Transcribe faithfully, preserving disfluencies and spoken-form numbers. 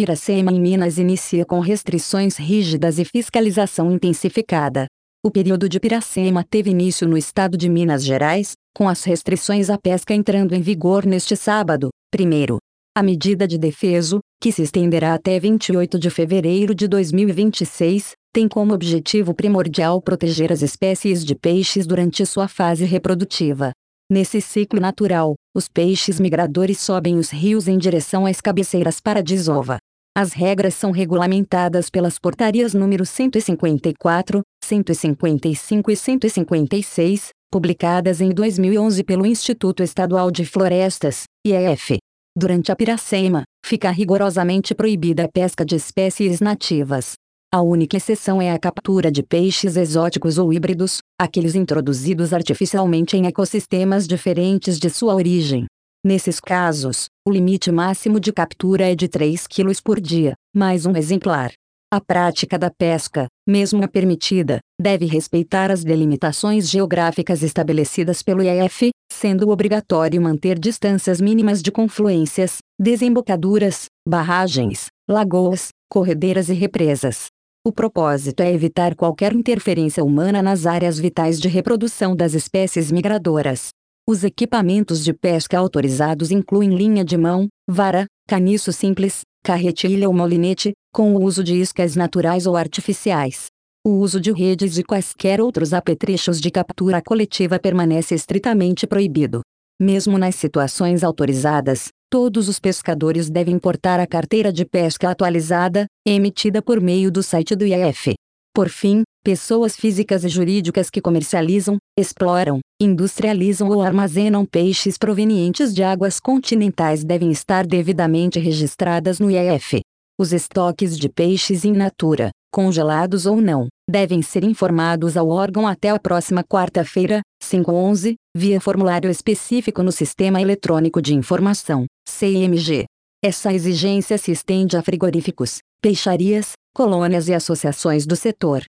Piracema em Minas inicia com restrições rígidas e fiscalização intensificada. O período de Piracema teve início no estado de Minas Gerais, com as restrições à pesca entrando em vigor neste sábado, primeiro. A medida de defeso, que se estenderá até vinte e oito de fevereiro de dois mil e vinte e seis, tem como objetivo primordial proteger as espécies de peixes durante sua fase reprodutiva. Nesse ciclo natural, os peixes migradores sobem os rios em direção às cabeceiras para a desova. As regras são regulamentadas pelas portarias número cento e cinquenta e quatro, cento e cinquenta e cinco e cento e cinquenta e seis, publicadas em dois mil e onze pelo Instituto Estadual de Florestas, I E F. Durante a Piracema, fica rigorosamente proibida a pesca de espécies nativas. A única exceção é a captura de peixes exóticos ou híbridos, aqueles introduzidos artificialmente em ecossistemas diferentes de sua origem. Nesses casos, o limite máximo de captura é de três quilos por dia, mais um exemplar. A prática da pesca, mesmo a permitida, deve respeitar as delimitações geográficas estabelecidas pelo I E F, sendo obrigatório manter distâncias mínimas de confluências, desembocaduras, barragens, lagoas, corredeiras e represas. O propósito é evitar qualquer interferência humana nas áreas vitais de reprodução das espécies migradoras. Os equipamentos de pesca autorizados incluem linha de mão, vara, caniço simples, carretilha ou molinete, com o uso de iscas naturais ou artificiais. O uso de redes e quaisquer outros apetrechos de captura coletiva permanece estritamente proibido. Mesmo nas situações autorizadas, todos os pescadores devem portar a carteira de pesca atualizada, emitida por meio do site do I E F. Por fim, pessoas físicas e jurídicas que comercializam, exploram, industrializam ou armazenam peixes provenientes de águas continentais devem estar devidamente registradas no I E F. Os estoques de peixes in natura, congelados ou não, devem ser informados ao órgão até a próxima quarta-feira, cinco onze, via formulário específico no Sistema Eletrônico de Informação, C I M G. Essa exigência se estende a frigoríficos, peixarias, colônias e associações do setor.